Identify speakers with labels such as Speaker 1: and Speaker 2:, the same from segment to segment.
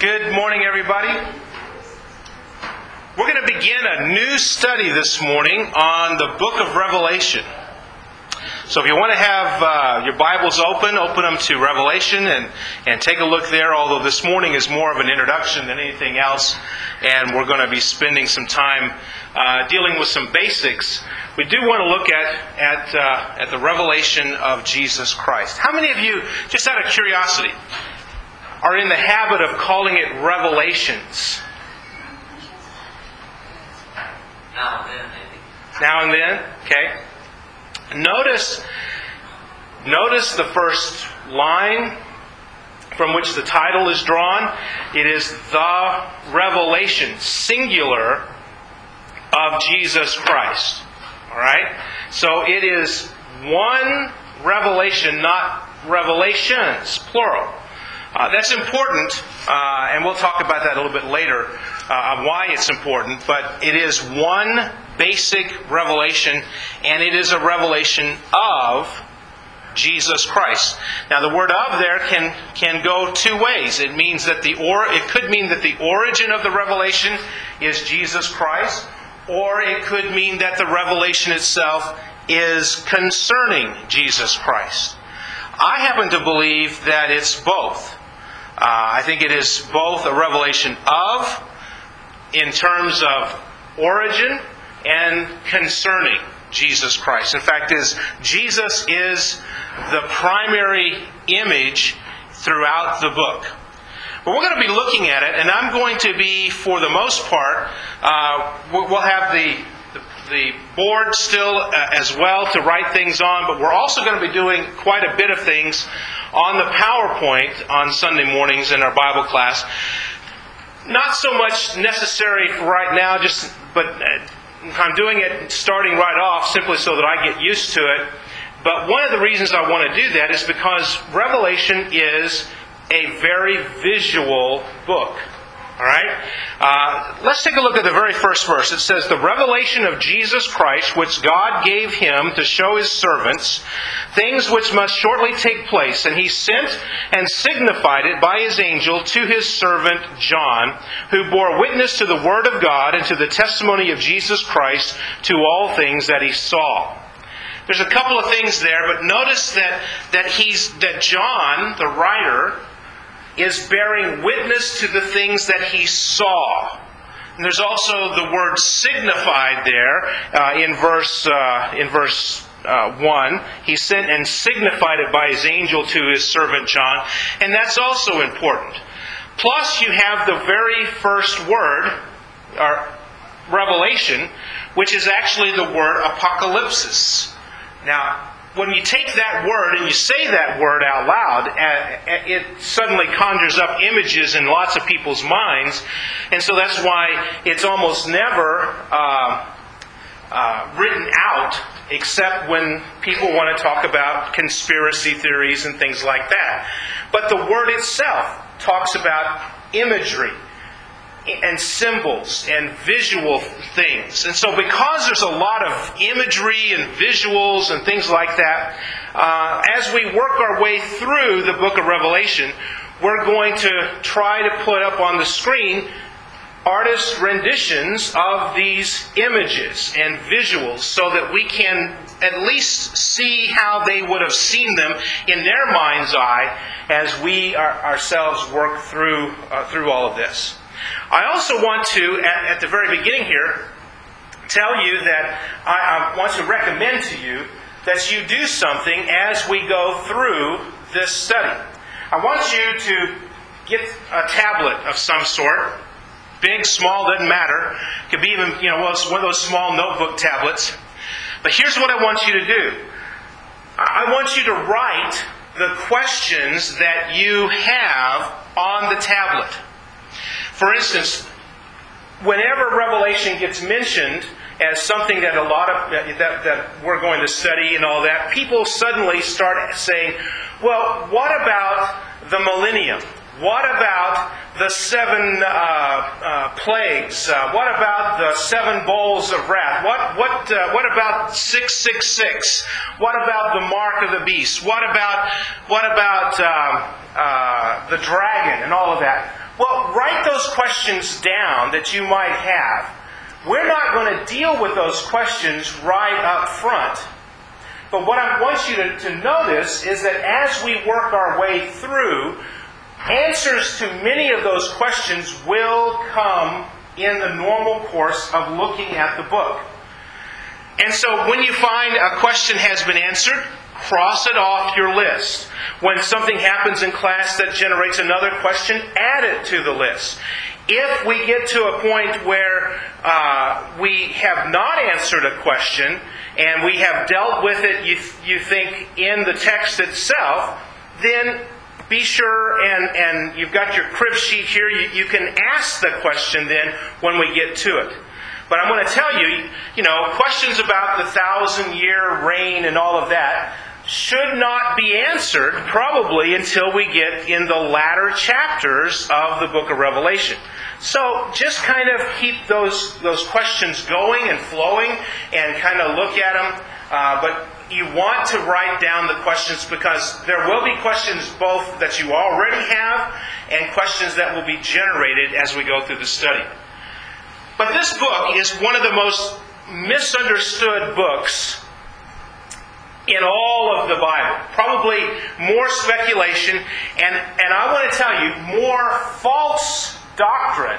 Speaker 1: Good morning, everybody. We're going to begin a new study this morning on the book of Revelation. So if you want to have your Bibles open them to Revelation and take a look there, although this morning is more of an introduction than anything else, and we're going to be spending some time dealing with some basics. We do want to look at the revelation of Jesus Christ. How many of you, just out of curiosity, are in the habit of calling it revelations?
Speaker 2: Now and then, maybe.
Speaker 1: Now and then? Okay. Notice the first line from which the title is drawn. It is the revelation, singular, of Jesus Christ. Alright? So it is one revelation, not revelations, plural. That's important, and we'll talk about that a little bit later, why it's important, but it is one basic revelation, and it is a revelation of Jesus Christ. Now the word "of" there can go two ways. It means that it could mean that the origin of the revelation is Jesus Christ, or it could mean that the revelation itself is concerning Jesus Christ. I happen to believe that it's both. I think it is both a revelation of, in terms of origin, and concerning Jesus Christ. In fact, Jesus is the primary image throughout the book. But we're going to be looking at it, and I'm going to be, for the most part, we'll have the board still as well to write things on, but we're also going to be doing quite a bit of things on the PowerPoint on Sunday mornings in our Bible class. Not so much necessary for right now, but I'm doing it starting right off simply so that I get used to it. But one of the reasons I want to do that is because Revelation is a very visual book. All right? Let's take a look at the very first verse. It says, "The revelation of Jesus Christ, which God gave Him to show His servants, things which must shortly take place. And He sent and signified it by His angel to His servant John, who bore witness to the Word of God and to the testimony of Jesus Christ, to all things that He saw." There's a couple of things there, but notice that John, the writer, is bearing witness to the things that he saw. And there's also the word "signified" there in verse 1. He sent and signified it by His angel to His servant John. And that's also important. Plus you have the very first word, or revelation, which is actually the word apocalypsis. Now, when you take that word and you say that word out loud, it suddenly conjures up images in lots of people's minds. And so that's why it's almost never written out, except when people want to talk about conspiracy theories and things like that. But the word itself talks about imagery and symbols and visual things. And so because there's a lot of imagery and visuals and things like that, as we work our way through the book of Revelation, we're going to try to put up on the screen artists' renditions of these images and visuals so that we can at least see how they would have seen them in their mind's eye as we ourselves work through all of this. I also want to, at the very beginning here, tell you that I want to recommend to you that you do something as we go through this study. I want you to get a tablet of some sort. Big, small, doesn't matter. It could be even, one of those small notebook tablets. But here's what I want you to do. I want you to write the questions that you have on the tablet. For instance, whenever Revelation gets mentioned as something that that we're going to study and all that, people suddenly start saying, well, what about the millennium? What about the 7 plagues? What about the 7 bowls of wrath? What about 666? What about the mark of the beast? What about the dragon and all of that? Well, write those questions down that you might have. We're not going to deal with those questions right up front. But what I want you to notice is that as we work our way through, answers to many of those questions will come in the normal course of looking at the book. And so when you find a question has been answered, cross it off your list. When something happens in class that generates another question, add it to the list. If we get to a point where we have not answered a question and we have dealt with it, you think, in the text itself, then be sure, and you've got your crib sheet here, you can ask the question then when we get to it. But I'm going to tell you, questions about the 1,000-year reign and all of that should not be answered probably until we get in the latter chapters of the book of Revelation. So just kind of keep those questions going and flowing and kind of look at them. But you want to write down the questions because there will be questions both that you already have and questions that will be generated as we go through the study. But this book is one of the most misunderstood books in all of the Bible. Probably more speculation, and I want to tell you, more false doctrine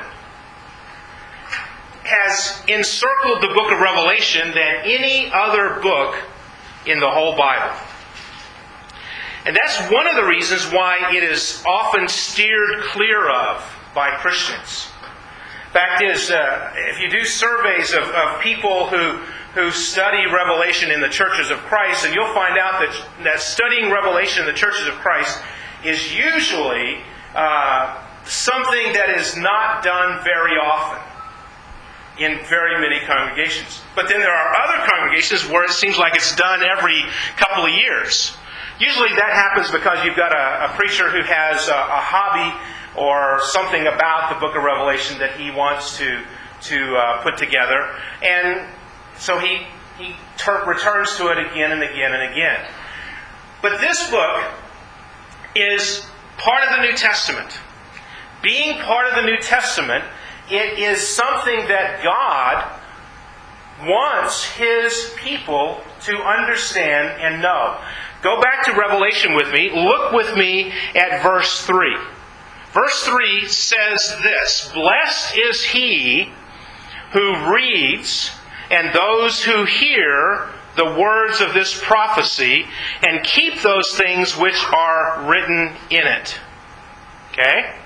Speaker 1: has encircled the book of Revelation than any other book in the whole Bible. And that's one of the reasons why it is often steered clear of by Christians. Fact is, if you do surveys of people who study Revelation in the churches of Christ, and you'll find out that studying Revelation in the churches of Christ is usually something that is not done very often in very many congregations. But then there are other congregations where it seems like it's done every couple of years. Usually that happens because you've got a preacher who has a hobby or something about the book of Revelation that he wants to put together. And so he returns to it again and again and again. But this book is part of the New Testament. Being part of the New Testament, it is something that God wants His people to understand and know. Go back to Revelation with me. Look with me at verse 3. Verse 3 says this: "Blessed is he who reads and those who hear the words of this prophecy and keep those things which are written in it." Okay?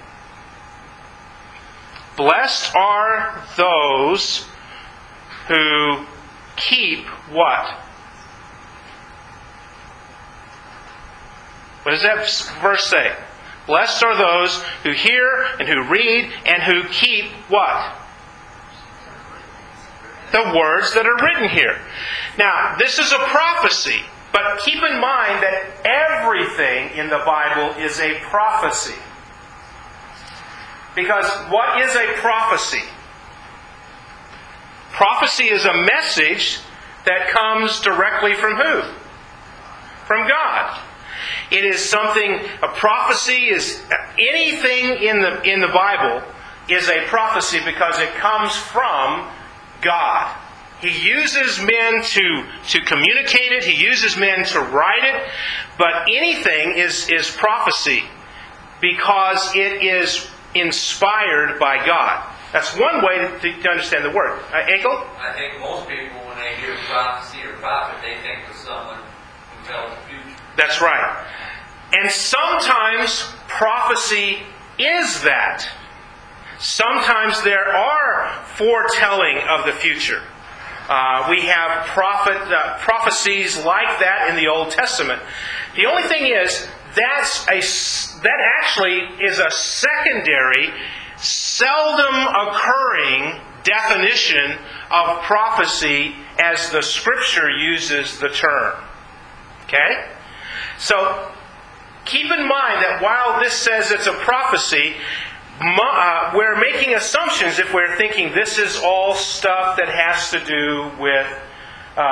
Speaker 1: Blessed are those who keep what? What does that verse say? Blessed are those who hear and who read and who keep what? The words that are written here. Now, this is a prophecy, but keep in mind that everything in the Bible is a prophecy. Because what is a prophecy? Prophecy is a message that comes directly from who? From God. It is something, a prophecy is, anything in the Bible is a prophecy because it comes from God. He uses men to communicate it. He uses men to write it. But anything is prophecy because it is inspired by God. That's one way to understand the word. Egel?
Speaker 2: I think most people, when they hear prophecy or prophet, they think of someone who tells the future.
Speaker 1: That's right. And sometimes prophecy is that. Sometimes there are foretelling of the future. We have prophecies like that in the Old Testament. The only thing is, that actually is a secondary, seldom occurring definition of prophecy as the Scripture uses the term. Okay? So, keep in mind that while this says it's a prophecy, we're making assumptions if we're thinking this is all stuff that has to do with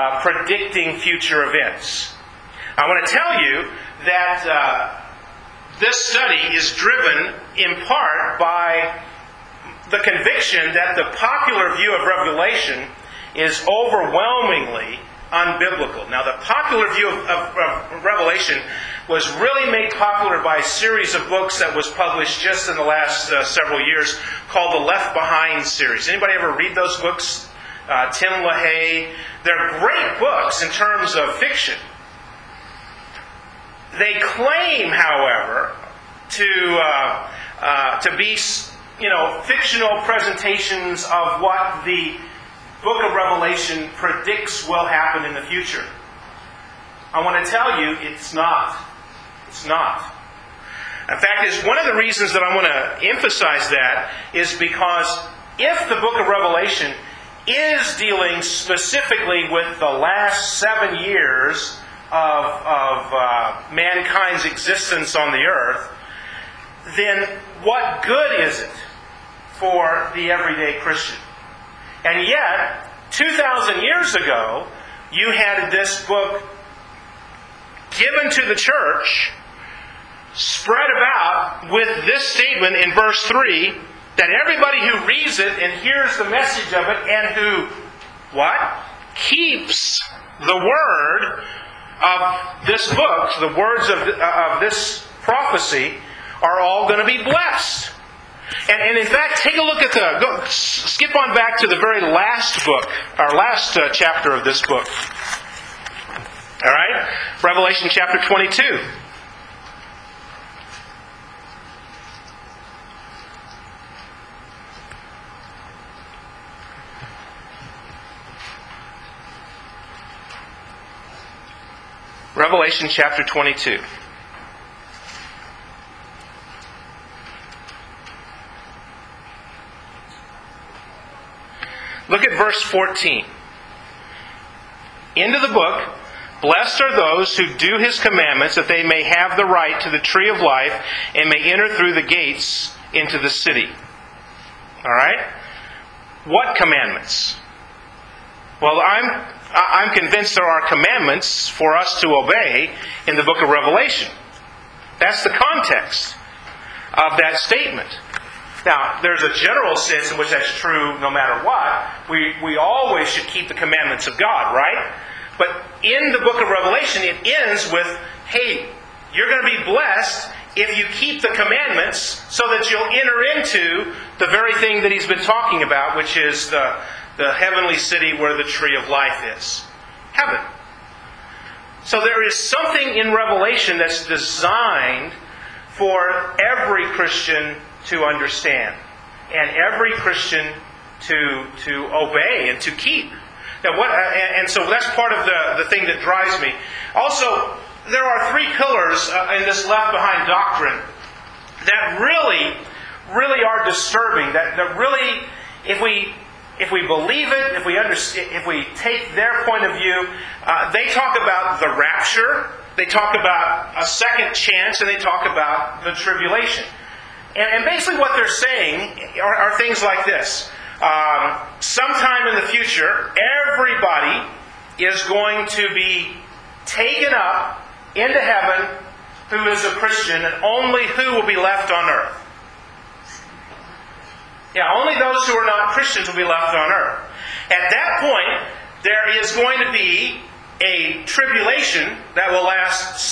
Speaker 1: predicting future events. I want to tell you that this study is driven in part by the conviction that the popular view of Revelation is overwhelmingly unbiblical. Now, the popular view of Revelation was really made popular by a series of books that was published just in the last several years called the Left Behind series. Anybody ever read those books? Tim LaHaye. They're great books in terms of fiction. They claim, however, to be, fictional presentations of what the book of Revelation predicts will happen in the future. I want to tell you, it's not. It's not. In fact, it's one of the reasons that I want to emphasize that is because if the book of Revelation is dealing specifically with the last 7 years of mankind's existence on the earth, then what good is it for the everyday Christian? And yet, 2,000 years ago, you had this book given to the church, spread about with this statement in verse 3, that everybody who reads it and hears the message of it and who, keeps the word of this book, the words of this prophecy, are all going to be blessed. And in fact, take a look at skip on back to the very last book, our last chapter of this book. All right? Revelation chapter 22. Revelation chapter 22. Look at verse 14. End of the book. Blessed are those who do His commandments, that they may have the right to the tree of life and may enter through the gates into the city. All right? What commandments? Well, I'm convinced there are commandments for us to obey in the book of Revelation. That's the context of that statement. Now, there's a general sense in which that's true no matter what. We always should keep the commandments of God, right? But in the book of Revelation, it ends with, hey, you're going to be blessed if you keep the commandments so that you'll enter into the very thing that he's been talking about, which is the heavenly city where the tree of life is. Heaven. So there is something in Revelation that's designed for every Christian to understand and every Christian to obey and to keep. Now, and so that's part of the thing that drives me. Also, there are 3 pillars in this Left Behind doctrine that really are disturbing. That really, if we believe it, if we understand, if we take their point of view, they talk about the rapture, they talk about a second chance, and they talk about the tribulation. And basically what they're saying are things like this. Sometime in the future, everybody is going to be taken up into heaven who is a Christian, and only who will be left on earth. Yeah, only those who are not Christians will be left on earth. At that point, there is going to be a tribulation that will last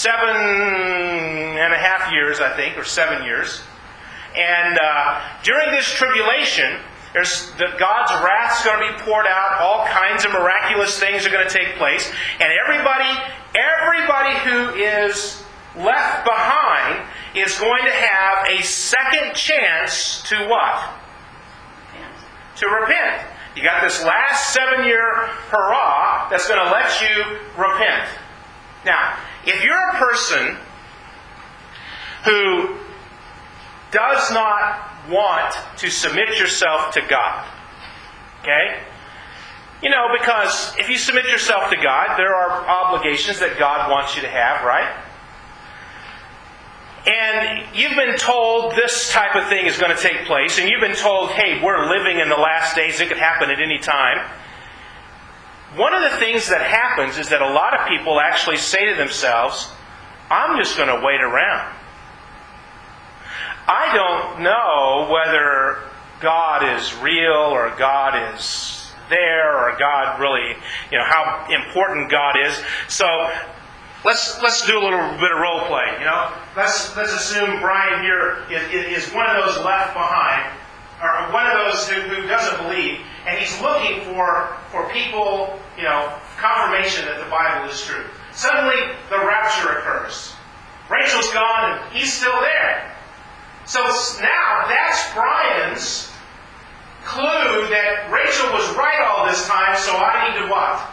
Speaker 1: 7.5 years, I think, or 7 years. And during this tribulation, God's wrath is going to be poured out. All kinds of miraculous things are going to take place. And everybody who is left behind is going to have a second chance to what? To repent. You got this last 7-year hurrah that's going to let you repent. Now, if you're a person who does not want to submit yourself to God, okay? Because if you submit yourself to God, there are obligations that God wants you to have, right? And you've been told this type of thing is going to take place, and you've been told, hey, we're living in the last days, it could happen at any time. One of the things that happens is that a lot of people actually say to themselves, I'm just going to wait around. I don't know whether God is real or God is there or God really, how important God is. So let's do a little bit of role play. Let's assume Brian here is one of those left behind, or one of those who doesn't believe, and he's looking for people, confirmation that the Bible is true. Suddenly, the rapture occurs. Rachel's gone, and he's still there. So now that's Brian's clue that Rachel was right all this time, so I need to what?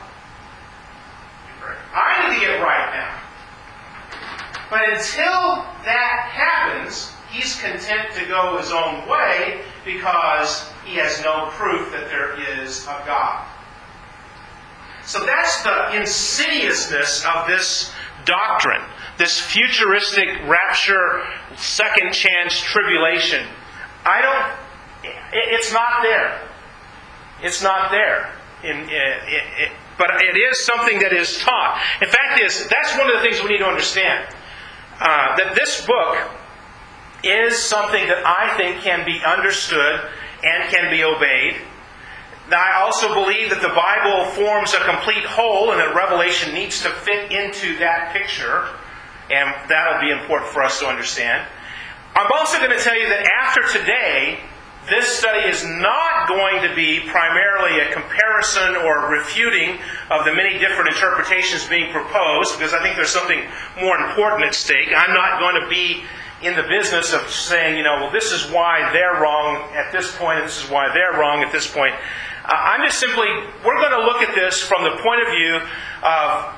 Speaker 1: I need to get right now. But until that happens, he's content to go his own way because he has no proof that there is a God. So that's the insidiousness of this doctrine, this futuristic rapture, second chance tribulation. It's not there. It's not there. But it is something that is taught. In fact, that's one of the things we need to understand. That this book is something that I think can be understood and can be obeyed. I also believe that the Bible forms a complete whole and that Revelation needs to fit into that picture. And that'll be important for us to understand. I'm also going to tell you that after today, this study is not going to be primarily a comparison or refuting of the many different interpretations being proposed, because I think there's something more important at stake. I'm not going to be in the business of saying, well, this is why they're wrong at this point, and this is why they're wrong at this point. I'm just simply, we're going to look at this from the point of view of,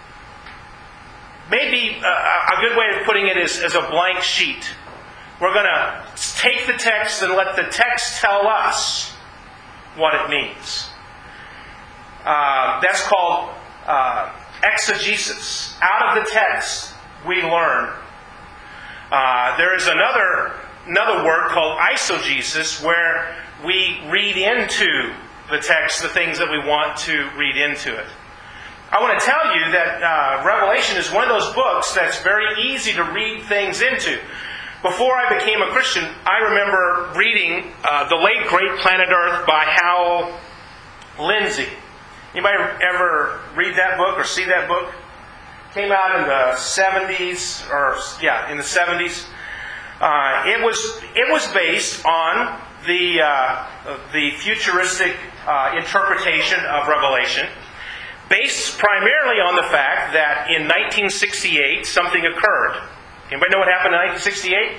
Speaker 1: maybe a good way of putting it is as a blank sheet. We're going to take the text and let the text tell us what it means. That's called exegesis. Out of the text, we learn. There is another word called eisegesis, where we read into the text the things that we want to read into it. I want to tell you that Revelation is one of those books that's very easy to read things into. Before I became a Christian, I remember reading The Late Great Planet Earth by Hal Lindsey. Anybody ever read that book or see that book? Came out in the 70s, in the 70s. It was based on the futuristic interpretation of Revelation, based primarily on the fact that in 1968 something occurred. Anybody know what happened in 1968?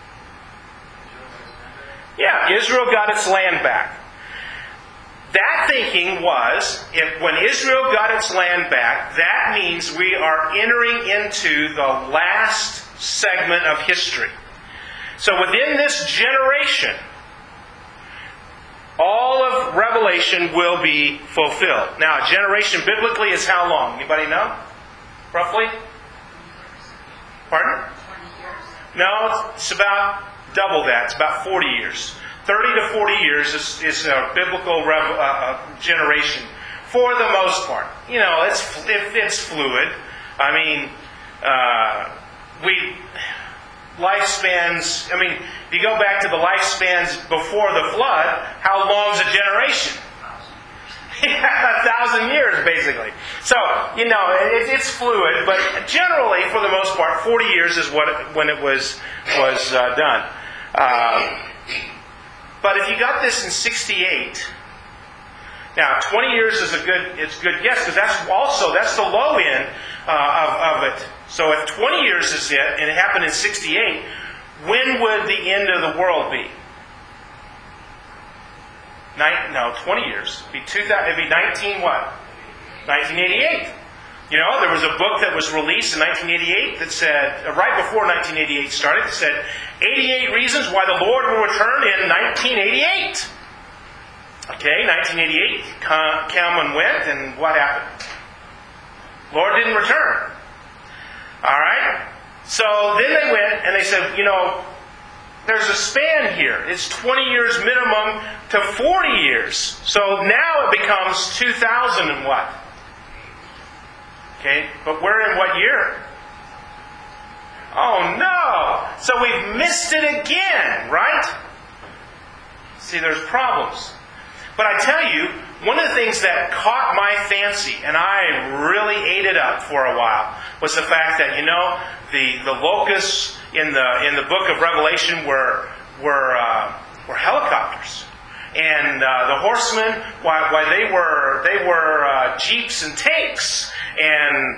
Speaker 1: Yeah, Israel got its land back. That thinking was, when Israel got its land back, that means we are entering into the last segment of history. So within this generation, all of Revelation will be fulfilled. Now, a generation biblically is how long? Anybody know? Roughly? Pardon?
Speaker 3: 20 years.
Speaker 1: No, it's about double that. It's about 40 years. 30 to 40 years is a biblical generation for the most part. It's fluid. I mean, lifespans. I mean, if you go back to the lifespans before the flood, how long's a generation? 1,000 years, basically. So, it's fluid, but generally, for the most part, 40 years is when it was done. But if you got this in 68, now 20 years is a good guess, because that's the low end of it. So if 20 years is it, and it happened in 68, when would the end of the world be? 20 years. It'd be 19 what? 1988. There was a book that was released in 1988 that said, right before 1988 started, it said, 88 reasons why the Lord will return in 1988. Okay, 1988 come and went, and what happened? Lord didn't return. All right? So then they went and they said, there's a span here. It's 20 years minimum to 40 years. So now it becomes 2000 and what? Okay, but we're in what year? Oh no! So we've missed it again, right? See, there's problems. But I tell you, one of the things that caught my fancy, and I really ate it up for a while, was the fact that, the locusts in the book of Revelation were helicopters. And the horsemen, why they were jeeps and tanks. And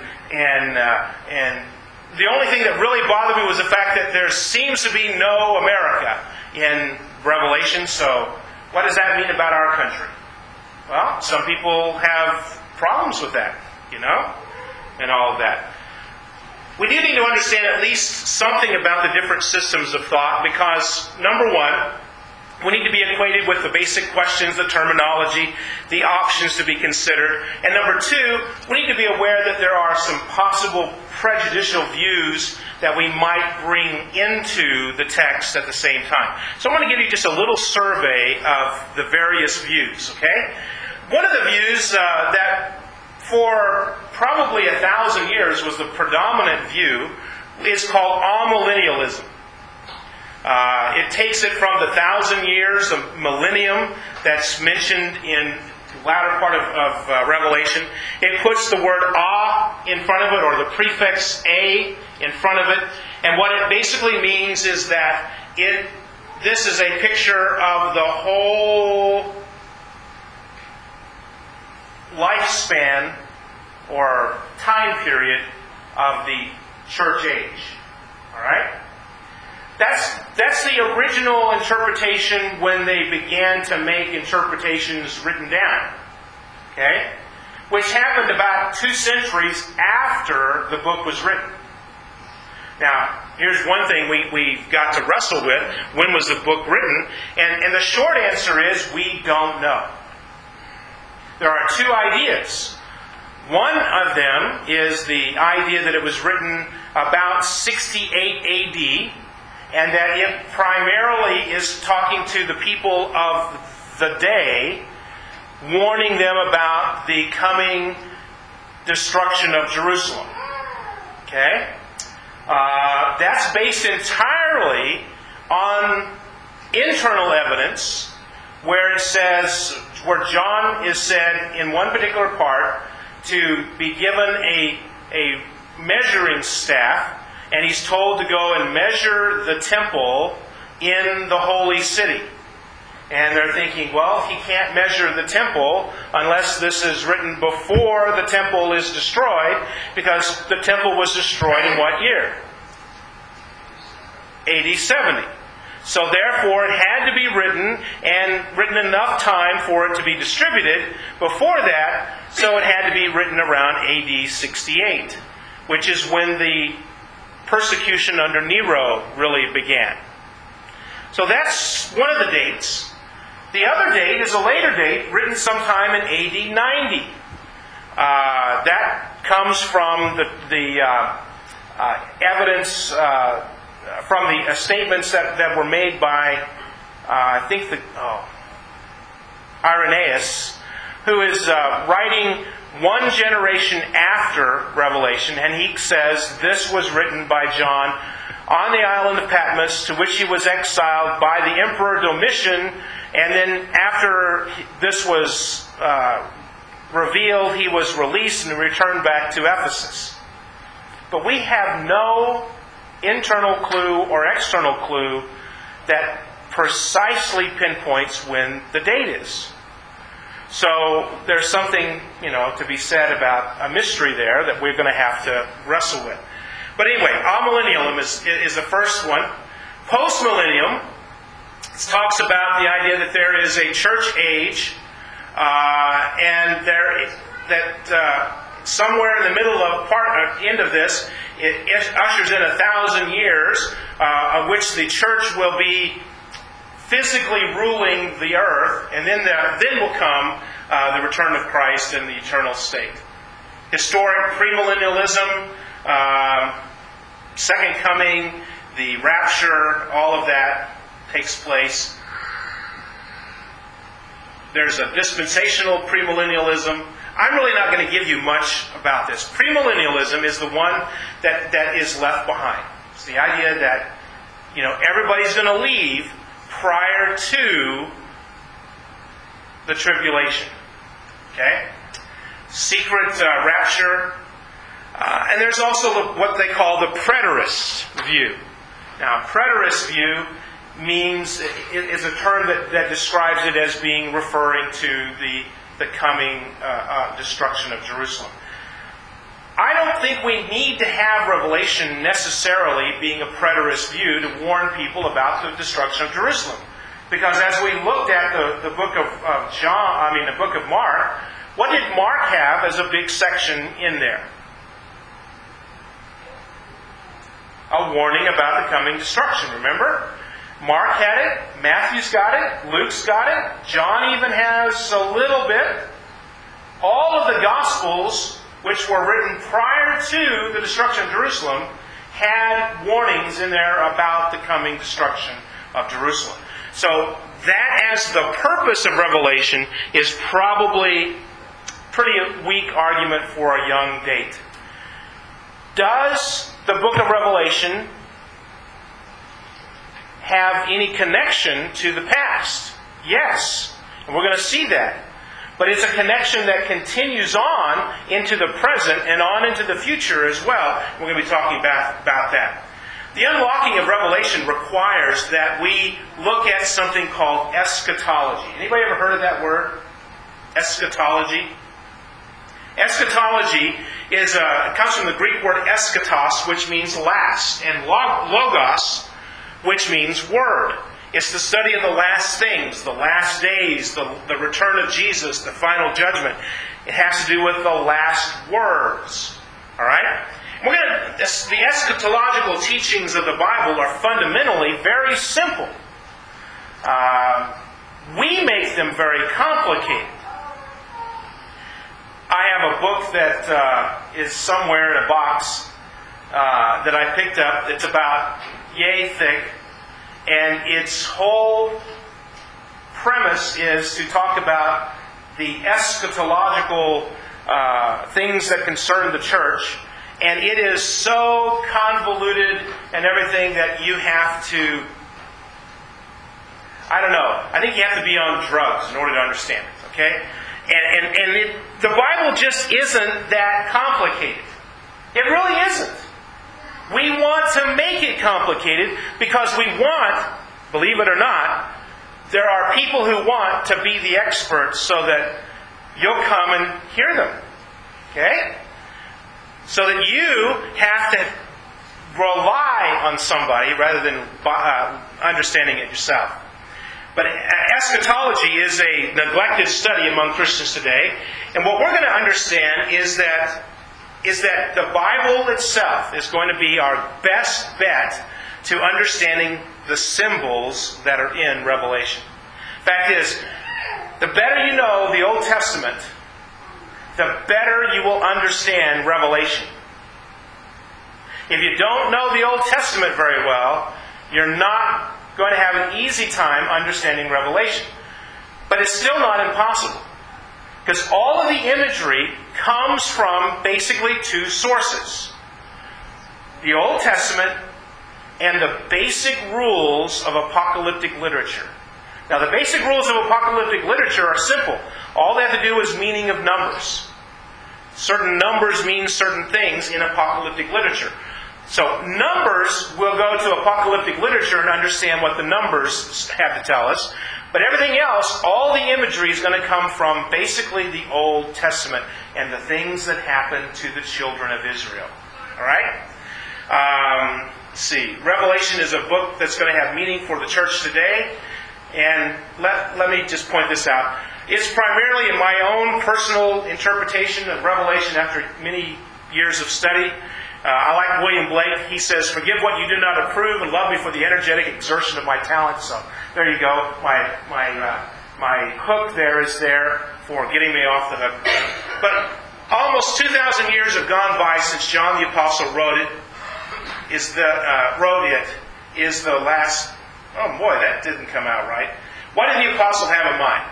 Speaker 1: the only thing that really bothered me was the fact that there seems to be no America in Revelation. So what does that mean about our country? Well, some people have problems with that, and all of that. We do need to understand at least something about the different systems of thought because, number one, we need to be acquainted with the basic questions, the terminology, the options to be considered. And number two, we need to be aware that there are some possible prejudicial views that we might bring into the text at the same time. So I'm going to give you just a little survey of the various views, okay? One of the views that for probably 1,000 years was the predominant view is called amillennialism. It takes it from the 1,000 years, the millennium that's mentioned in the latter part of Revelation. It puts the word in front of it, or the prefix a in front of it. And what it basically means is that this is a picture of the whole lifespan or time period of the church age. All right? That's the original interpretation when they began to make interpretations written down. Okay? Which happened about 2 centuries after the book was written. Now, here's one thing we've got to wrestle with. When was the book written? And the short answer is we don't know. There are 2 ideas. One of them is the idea that it was written about 68 A.D., and that it primarily is talking to the people of the day, warning them about the coming destruction of Jerusalem. Okay? That's based entirely on internal evidence where John is said in one particular part to be given a measuring staff, and he's told to go and measure the temple in the holy city. And they're thinking, well, he can't measure the temple unless this is written before the temple is destroyed, because the temple was destroyed in what year? AD 70. So therefore it had to be written, and written enough time for it to be distributed before that, so it had to be written around AD 68, which is when the persecution under Nero really began. So that's one of the dates. The other date is a later date, written sometime in AD 90. That comes from the evidence from the statements that were made by, Irenaeus, who is writing one generation after Revelation, and he says this was written by John on the island of Patmos, to which he was exiled by the Emperor Domitian, and then after this was revealed, he was released and returned back to Ephesus. But we have no internal clue or external clue that precisely pinpoints when the date is. So there's something, to be said about a mystery there that we're going to have to wrestle with. But anyway, amillennialism is the first one. Postmillennium talks about the idea that there is a church age, and somewhere in the middle of end of this, it ushers in 1,000 years, of which the church will be physically ruling the earth, and then will come the return of Christ in the eternal state. Historic premillennialism, second coming, the rapture, all of that takes place. There's a dispensational premillennialism. I'm really not going to give you much about this. Premillennialism is the one that is left behind. It's the idea that, everybody's going to leave prior to the tribulation. Okay? Secret rapture. And there's also what they call the preterist view. Now, preterist view is a term that describes it as being referring to the coming destruction of Jerusalem. I don't think we need to have Revelation necessarily being a preterist view to warn people about the destruction of Jerusalem. Because as we looked at the book of the book of Mark, what did Mark have as a big section in there? A warning about the coming destruction, remember? Mark had it, Matthew's got it, Luke's got it, John even has a little bit. All of the Gospels, which were written prior to the destruction of Jerusalem, had warnings in there about the coming destruction of Jerusalem. So that as the purpose of Revelation is probably pretty weak argument for a young date. Does the book of Revelation have any connection to the past? Yes. And we're going to see that. But it's a connection that continues on into the present and on into the future as well. We're going to be talking about that. The unlocking of Revelation requires that we look at something called eschatology. Anybody ever heard of that word? Eschatology? Eschatology comes from the Greek word eschatos, which means last, and logos, which means word. It's the study of the last things, the last days, the return of Jesus, the final judgment. It has to do with the last words. All right? The eschatological teachings of the Bible are fundamentally very simple. We make them very complicated. I have a book that is somewhere in a box that I picked up. It's about yay thick. And its whole premise is to talk about the eschatological things that concern the church. And it is so convoluted and everything that you have to, I think you have to be on drugs in order to understand it, okay? And the Bible just isn't that complicated. It really isn't. We want to make it complicated because we want, believe it or not, there are people who want to be the experts so that you'll come and hear them. Okay? So that you have to rely on somebody rather than understanding it yourself. But eschatology is a neglected study among Christians today. And what we're going to understand is that the Bible itself is going to be our best bet to understanding the symbols that are in Revelation. Fact is, the better you know the Old Testament, the better you will understand Revelation. If you don't know the Old Testament very well, you're not going to have an easy time understanding Revelation. But it's still not impossible. Because all of the imagery comes from basically two sources. The Old Testament and the basic rules of apocalyptic literature. Now, the basic rules of apocalyptic literature are simple. All they have to do is meaning of numbers. Certain numbers mean certain things in apocalyptic literature. So, numbers will go to apocalyptic literature and understand what the numbers have to tell us. But everything else, all the imagery is going to come from basically the Old Testament and the things that happened to the children of Israel. All right? Let's see. Revelation is a book that's going to have meaning for the church today. And let me just point this out. It's primarily in my own personal interpretation of Revelation after many years of study. I like William Blake. He says, "Forgive what you do not approve and love me for the energetic exertion of my talent." So there you go. My hook there is there for getting me off the hook. But almost 2,000 years have gone by since John the Apostle wrote it. Is the last... Oh boy, that didn't come out right. What did the Apostle have in mind?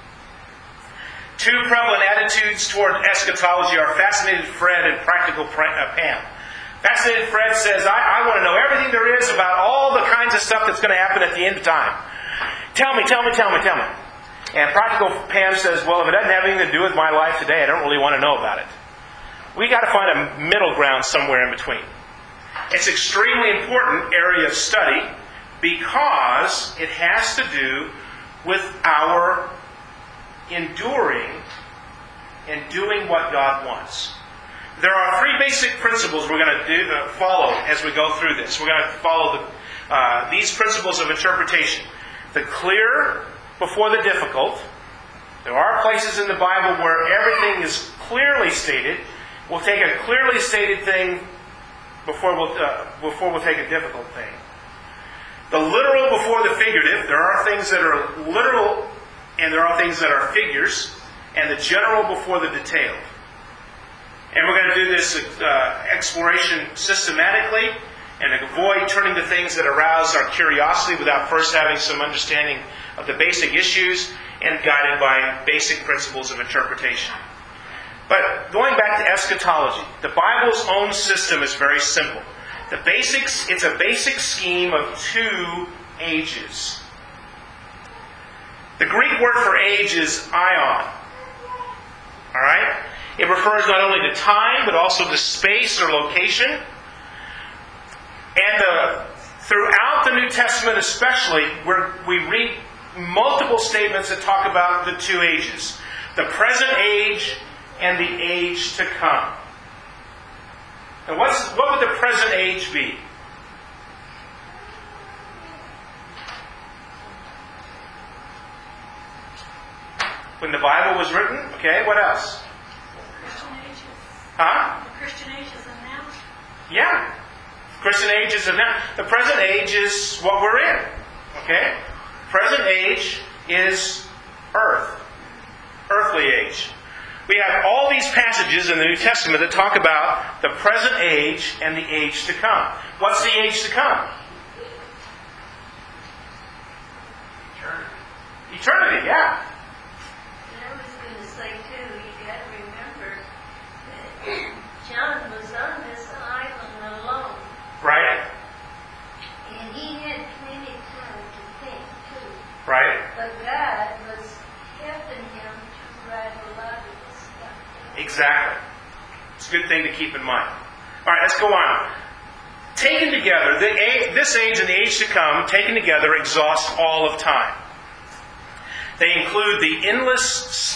Speaker 1: Two prevalent attitudes toward eschatology are fascinated Fred and practical Pam. Fascinated Fred says, I want to know everything there is about all the kinds of stuff that's going to happen at the end of time. Tell me. And Practical Pam says, well, if it doesn't have anything to do with my life today, I don't really want to know about it. We got to find a middle ground somewhere in between. It's an extremely important area of study because it has to do with our enduring and doing what God wants. There are three basic principles we're going to follow as we go through this. We're going to follow these principles of interpretation. The clear before the difficult. There are places in the Bible where everything is clearly stated. We'll take a clearly stated thing before we'll take a difficult thing. The literal before the figurative. There are things that are literal and there are things that are figures. And the general before the detailed. And we're going to do this exploration systematically and avoid turning to things that arouse our curiosity without first having some understanding of the basic issues and guided by basic principles of interpretation. But going back to eschatology, the Bible's own system is very simple. It's a basic scheme of two ages. The Greek word for age is aion. All right? It refers not only to time, but also to space or location. And throughout the New Testament especially, we read multiple statements that talk about the two ages. The present age and the age to come. And what would the present age be? When the Bible was written? Okay, what else?
Speaker 3: Christian ages.
Speaker 1: Huh?
Speaker 3: The Christian age is announced.
Speaker 1: Yeah. Christian age is now. The present age is what we're in. Okay? Present age is earth. Earthly age. We have all these passages in the New Testament that talk about the present age and the age to come. What's the age to come? Eternity, yeah.
Speaker 4: I was going to say, too, you got to remember that John was on this island alone.
Speaker 1: Right?
Speaker 4: And he had plenty of time to think, too.
Speaker 1: Right?
Speaker 4: But God was helping him to write a lot of this stuff down.
Speaker 1: Exactly. It's a good thing to keep in mind. All right, let's go on. Taken together, this age and the age to come, taken together, exhaust all of time. They include the endless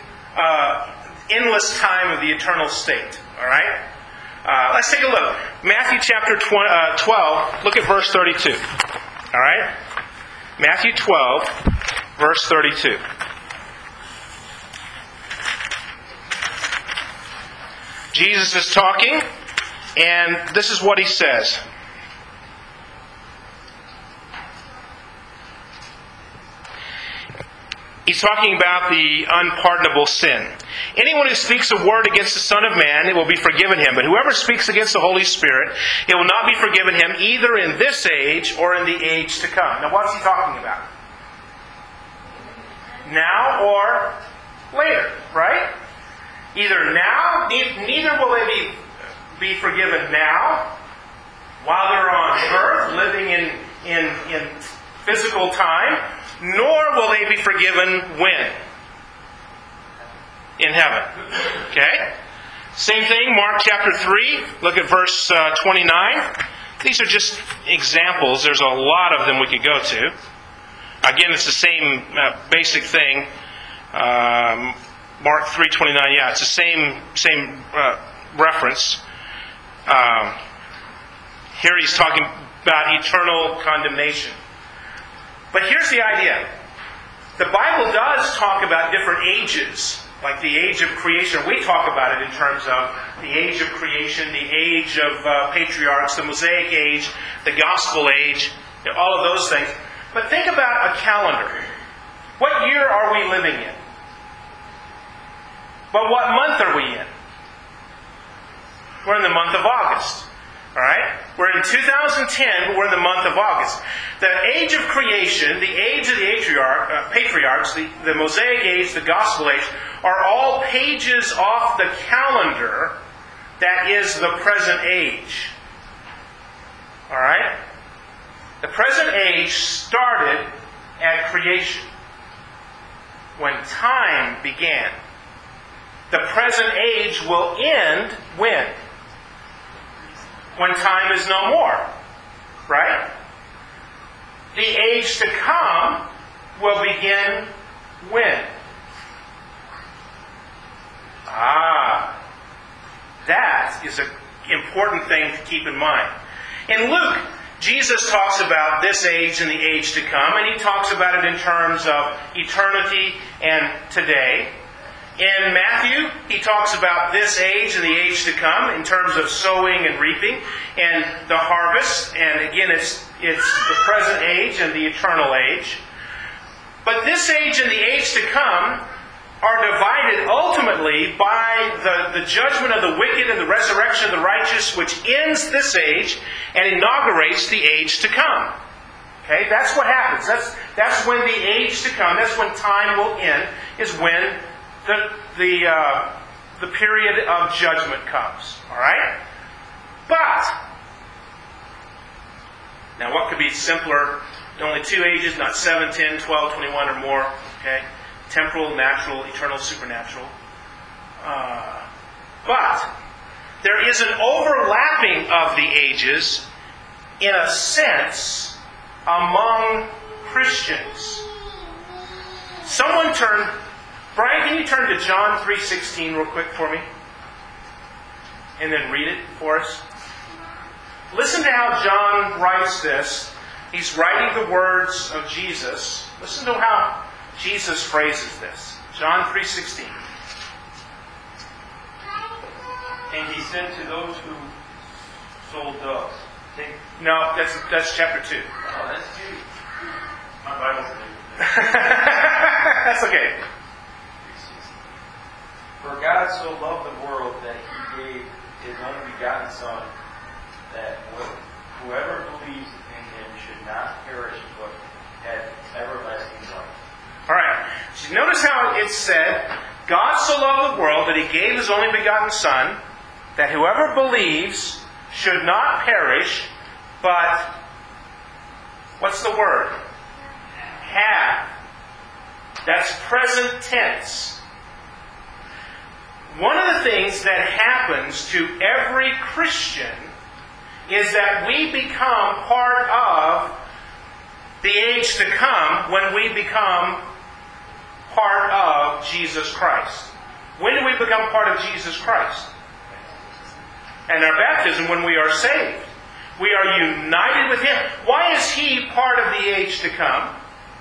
Speaker 1: time of the eternal state. All right? Let's take a look. Matthew chapter 12, look at verse 32. All right? Matthew 12, verse 32. Jesus is talking, and this is what he says. He's talking about the unpardonable sin. Anyone who speaks a word against the Son of Man, it will be forgiven him. But whoever speaks against the Holy Spirit, it will not be forgiven him either in this age or in the age to come. Now what's he talking about? Now or later, right? Either now, neither will they be forgiven now, while they're on earth, living in physical time, nor will they be forgiven when? In heaven. Okay? Same thing, Mark chapter 3, look at verse 29. These are just examples. There's a lot of them we could go to. Again, it's the same basic thing. Mark 3:29, yeah, it's the same reference. Here he's talking about eternal condemnation. But here's the idea. The Bible does talk about different ages, like the age of creation. We talk about it in terms of the age of creation, the age of patriarchs, the Mosaic age, the gospel age, all of those things. But think about a calendar. What year are we living in? But what month are we in? We're in the month of August. All right? We're in 2010, but we're in the month of August. The age of creation, the age of the patriarchs, the Mosaic age, the gospel age, are all pages off the calendar that is the present age. All right? The present age started at creation, when time began. The present age will end when? When time is no more. Right? The age to come will begin when? That is an important thing to keep in mind. In Luke, Jesus talks about this age and the age to come, and he talks about it in terms of eternity and today. In Matthew, he talks about this age and the age to come in terms of sowing and reaping and the harvest. And again, it's the present age and the eternal age. But this age and the age to come are divided ultimately by the judgment of the wicked and the resurrection of the righteous, which ends this age and inaugurates the age to come. Okay, that's what happens. That's when the age to come, that's when time will end, is when the period of judgment comes. All right? But, now what could be simpler? Only 2 ages, not 7, 10, 12, 21 or more. Okay? Temporal, natural, eternal, supernatural. But there is an overlapping of the ages, in a sense, among Christians. Brian, can you turn to John 3:16 real quick for me? And then read it for us. Listen to how John writes this. He's writing the words of Jesus. Listen to how Jesus phrases this. John 3:16.
Speaker 5: And he said to those who sold doves.
Speaker 1: No, that's chapter 2.
Speaker 5: Oh, that's 2. My Bible's big.
Speaker 1: That's okay.
Speaker 5: For God so loved the world that he gave his only begotten Son, that whoever believes in him should not perish but have everlasting life.
Speaker 1: All right. So notice how it's said, God so loved the world that he gave his only begotten Son, that whoever believes should not perish, but, what's the word? Have. That's present tense. One of the things that happens to every Christian is that we become part of the age to come when we become part of Jesus Christ. When do we become part of Jesus Christ? And our baptism, when we are saved. We are united with him. Why is he part of the age to come?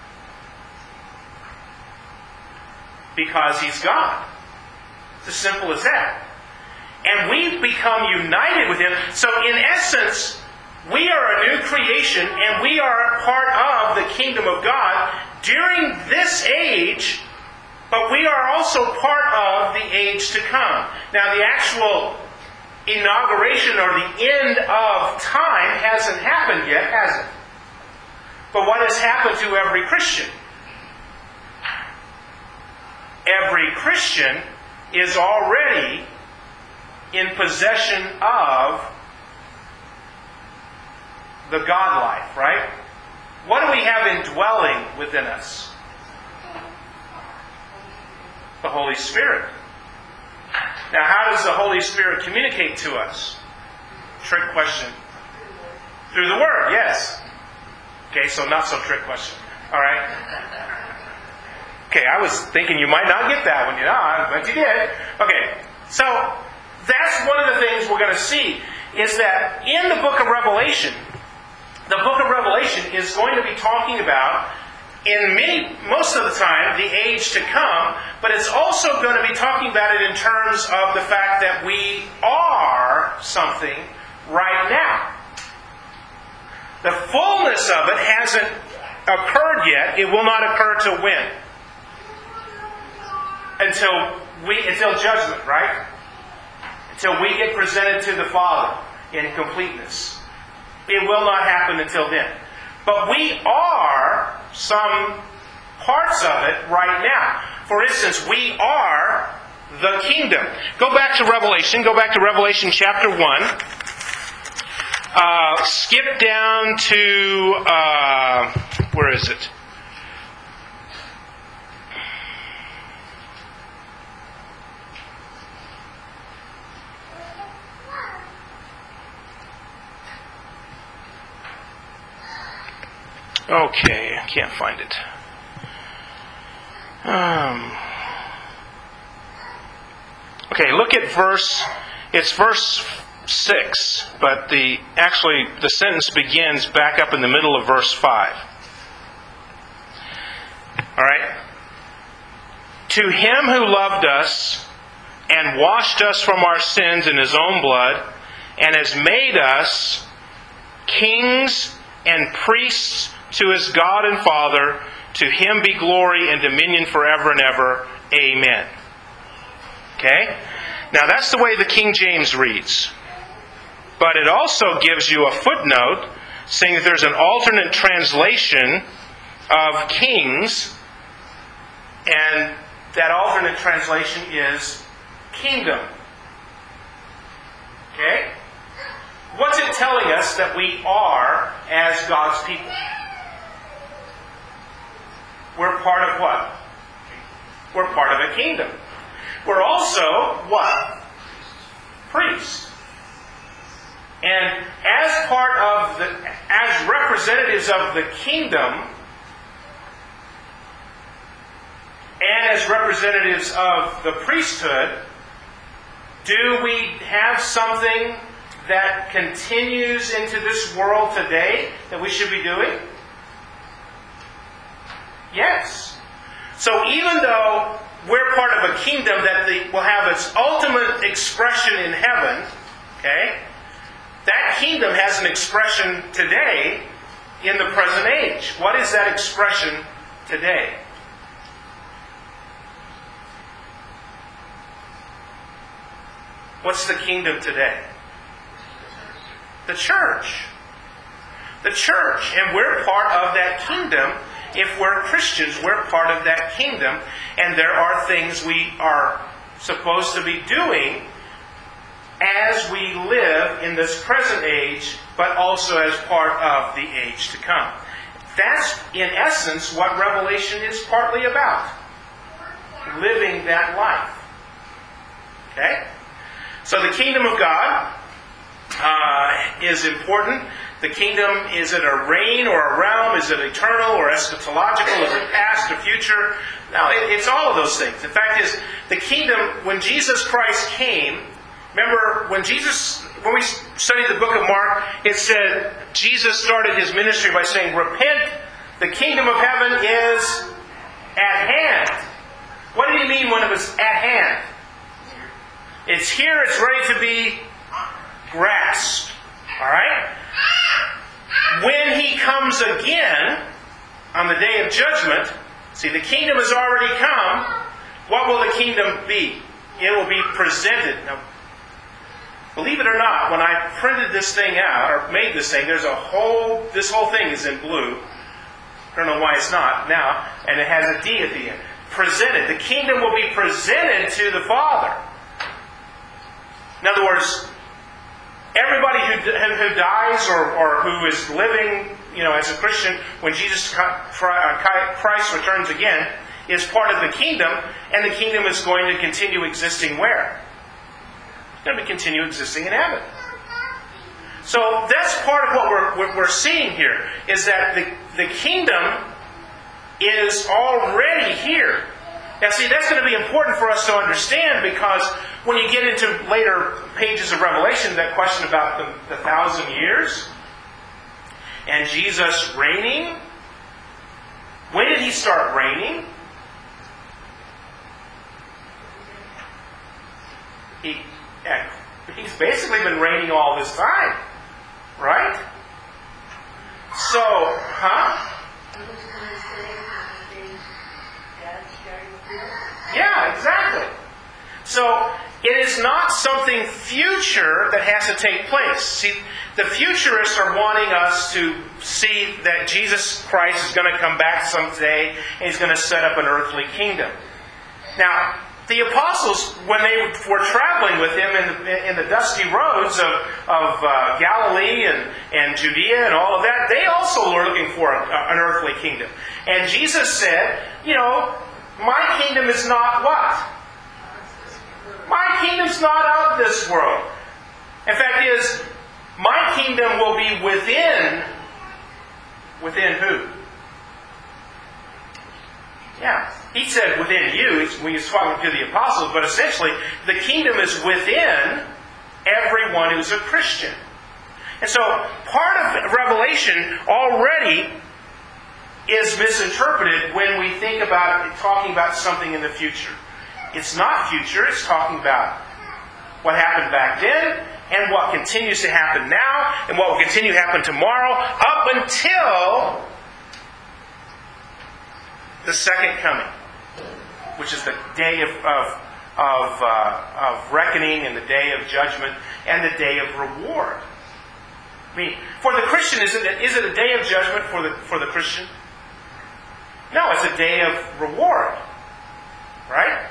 Speaker 1: Because he's God. It's as simple as that. And we become united with him. So in essence, we are a new creation and we are part of the kingdom of God during this age, but we are also part of the age to come. Now the actual inauguration or the end of time hasn't happened yet, has it? But what has happened to every Christian? Every Christian is already in possession of the God life, right? What do we have indwelling within us? The Holy Spirit. Now, how does the Holy Spirit communicate to us? Trick question. Through the Word, yes. Okay, so not so trick question. All right. Okay, I was thinking you might not get that one, but you did. Okay, so that's one of the things we're going to see, is that in the book of Revelation, the book of Revelation is going to be talking about, most of the time, the age to come, but it's also going to be talking about it in terms of the fact that we are something right now. The fullness of it hasn't occurred yet. It will not occur till when? Until judgment, right? Until we get presented to the Father in completeness. It will not happen until then. But we are some parts of it right now. For instance, we are the kingdom. Go back to Revelation. Go back to Revelation chapter 1. Skip down to, where is it? Okay, I can't find it. Okay, look at verse 6, but the sentence begins back up in the middle of verse 5. All right? To him who loved us and washed us from our sins in his own blood, and has made us kings and priests to his God and Father, to him be glory and dominion forever and ever. Amen. Okay? Now that's the way the King James reads. But it also gives you a footnote saying that there's an alternate translation of kings, and that alternate translation is kingdom. Okay? What's it telling us that we are as God's people? We're part of what? We're part of a kingdom. We're also what? Priests. And as representatives of the kingdom, and as representatives of the priesthood, do we have something that continues into this world today that we should be doing? Yes. So even though we're part of a kingdom that will have its ultimate expression in heaven, okay, that kingdom has an expression today in the present age. What is that expression today? What's the kingdom today? The church. The church. And we're part of that kingdom. If we're Christians, we're part of that kingdom. And there are things we are supposed to be doing as we live in this present age, but also as part of the age to come. That's, in essence, what Revelation is partly about. Living that life. Okay? So the kingdom of God is important. The kingdom, is it a reign or a realm? Is it eternal or eschatological? Is it past or future? Now, it's all of those things. The fact is, the kingdom, when Jesus Christ came, remember when we studied the book of Mark, it said Jesus started his ministry by saying, repent, the kingdom of heaven is at hand. What did he mean when it was at hand? It's here, it's ready to be grasped. Alright? When he comes again, on the day of judgment, see, the kingdom has already come. What will the kingdom be? It will be presented. Now, believe it or not, when I printed this thing out, or made this thing, this whole thing is in blue. I don't know why it's not now. And it has a D at the end. Presented. The kingdom will be presented to the Father. In other words, everybody who dies or who is living, as a Christian, when Jesus Christ returns again, is part of the kingdom, and the kingdom is going to continue existing where? It's going to continue existing in heaven. So that's part of what we're seeing here, is that the kingdom is already here. Now see, that's going to be important for us to understand, because when you get into later pages of Revelation, that question about the 1,000 years, and Jesus reigning, when did he start reigning? He's basically been reigning all this time, right? So, Yeah, exactly. So, it is not something future that has to take place. See, the futurists are wanting us to see that Jesus Christ is going to come back someday and he's going to set up an earthly kingdom. Now, the apostles, when they were traveling with him in the dusty roads of Galilee and Judea and all of that, they also were looking for an earthly kingdom. And Jesus said, my kingdom is not what? My kingdom's not of this world. In fact, my kingdom will be within who? Yeah. He said within you, when he was talking to the apostles, but essentially the kingdom is within everyone who's a Christian. And so part of Revelation already is misinterpreted when we think about talking about something in the future. It's not future, it's talking about what happened back then and what continues to happen now and what will continue to happen tomorrow up until the second coming, which is the day of reckoning and the day of judgment and the day of reward. I mean, for the Christian, is it a day of judgment for the Christian? No, it's a day of reward, right?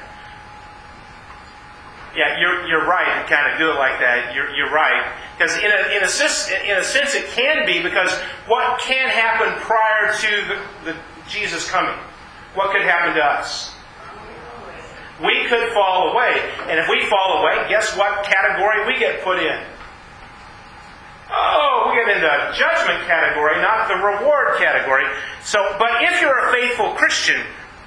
Speaker 1: Yeah, you're right to kind of do it like that. You're right, because in a sense it can be, because what can happen prior to the Jesus coming? What could happen to us? We could fall away. And if we fall away, guess what category we get put in? Oh, we get in the judgment category, not the reward category. But if you're a faithful Christian,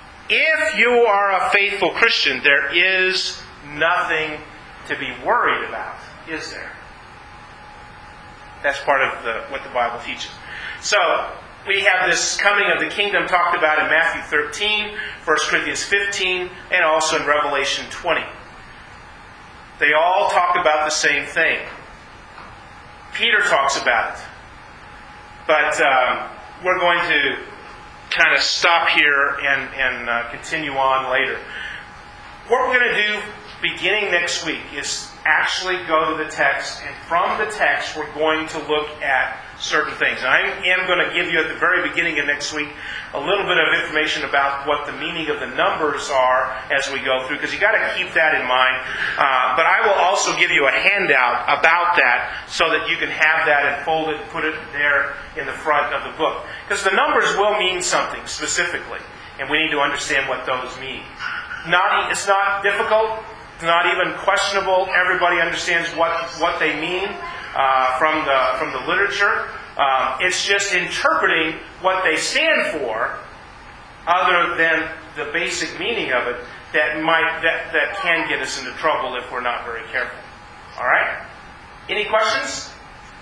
Speaker 1: there is nothing to be worried about, is there? That's part of what the Bible teaches. So, we have this coming of the kingdom talked about in Matthew 13, 1 Corinthians 15, and also in Revelation 20. They all talk about the same thing. Peter talks about it. But we're going to kind of stop here and continue on later. What we're going to do beginning next week is actually go to the text, and from the text we're going to look at certain things. And I am going to give you at the very beginning of next week a little bit of information about what the meaning of the numbers are as we go through, because you've got to keep that in mind. But I will also give you a handout about that so that you can have that and fold it and put it there in the front of the book. Because the numbers will mean something specifically, and we need to understand what those mean. It's not difficult. It's not even questionable. Everybody understands what they mean from the literature. It's just interpreting what they stand for, other than the basic meaning of it, that can get us into trouble if we're not very careful. All right? Any questions?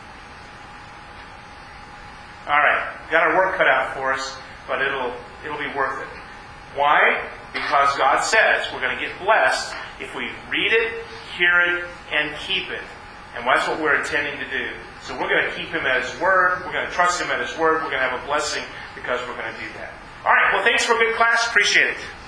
Speaker 1: All right. Got our work cut out for us, but it'll be worth it. Why? Because God says we're going to get blessed if we read it, hear it, and keep it. And that's what we're intending to do. So we're going to keep Him at His Word. We're going to trust Him at His Word. We're going to have a blessing because we're going to do that. All right. Well, thanks for a good class. Appreciate it.